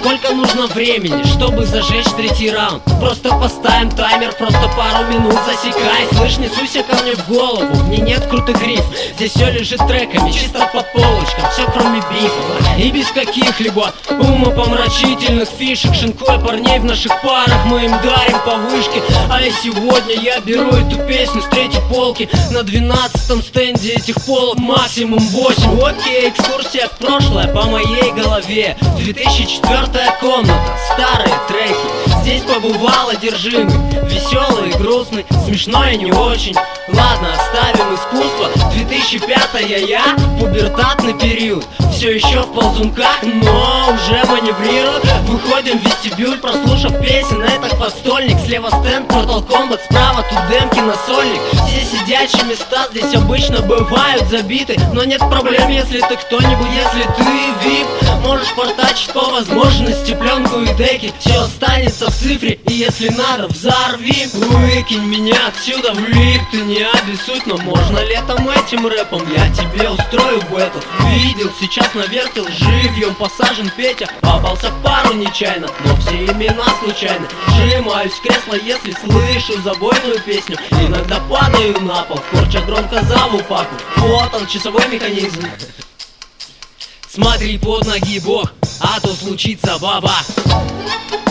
Сколько нужно времени, чтобы зажечь третий раунд? Просто поставим таймер, просто пару минут засекай. Слышь, несуйся ко мне в голову, в ней нет крутых риф. Здесь все лежит треками, чисто по полочкам, все кроме бифа. И без каких-либо умопомрачительных фишек. Шинкуя парней в наших парах, мы им дарим по вышке. А и сегодня я беру эту песню с третьей полки. На 12-м стенде этих полок максимум 8. Окей, экскурсия в прошлое по моей голове. 2004-я комната, старые треки. Здесь побывал одержимый, веселый и грустный, смешной и не очень. Ладно, оставим искусство. 2005-я я, пубертатный период. Все еще в ползунках, но уже маневрирую. Выходим в вестибюль, прослушав песен. Это подстольник, слева стенд, Mortal Kombat, справа тут демки на сольник. Все сидячие места здесь обычно бывают забиты, но нет проблем, если ты кто-нибудь, если ты VIP. Можешь портачить по возможности пленку и деки. Все останется в цифре, и если надо, взорви. Выкинь меня отсюда в лик, ты не обессудь. Но можно летом этим рэпом я тебе устрою бэтл. Видел, сейчас навертел живьем посажен Петя. Попался в пару нечаянно, но все имена случайны. Сжимаюсь в кресло, если слышу забойную песню. Иногда падаю на пол, корча громко зову папу. Вот он, часовой механизм. Смотри под ноги, бог, а то случится баба.